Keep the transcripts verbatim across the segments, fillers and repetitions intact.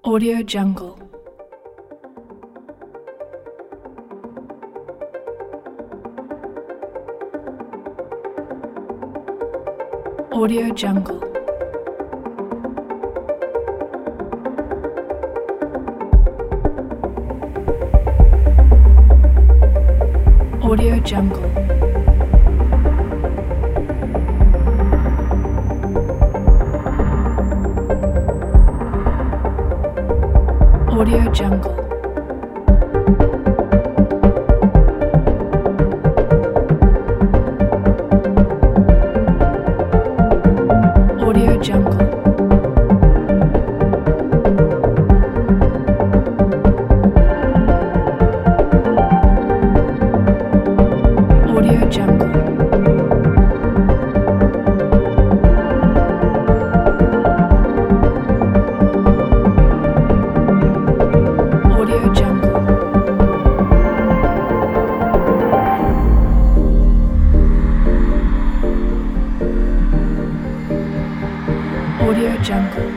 Audio Jungle. Audio Jungle. Audio Jungle. Audio Jungle. Audio Jungle. Audio Jungle. Audio Jungle. Audio Jungle.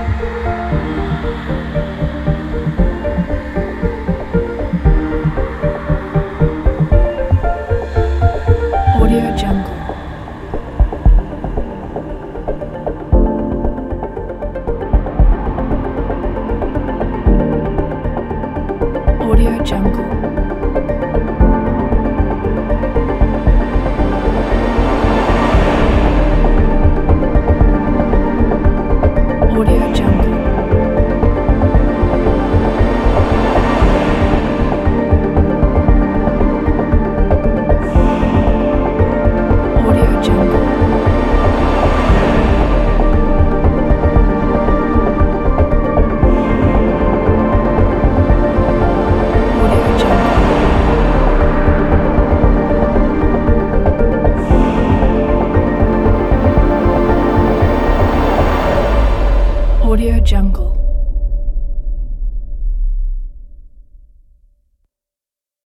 Audio Jungle. Audio Jungle. Audio Jungle. Audio Jungle. Audio Jungle. Audio Jungle.